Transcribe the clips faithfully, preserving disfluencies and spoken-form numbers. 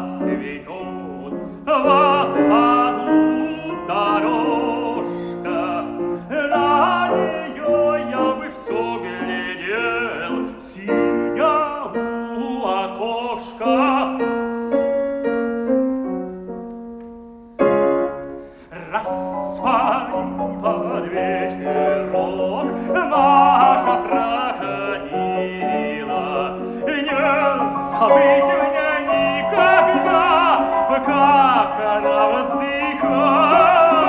цветет в саду дорожка. На нее я бы все глядел, сидя у окошка. Рассварим под вечерок Маша проходила. Не забыть мне никогда, как она вздыхала,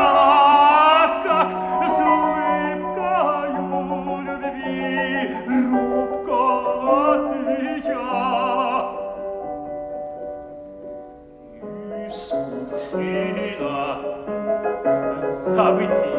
как с улыбкою любви робко отвечала. Из кувшина забытия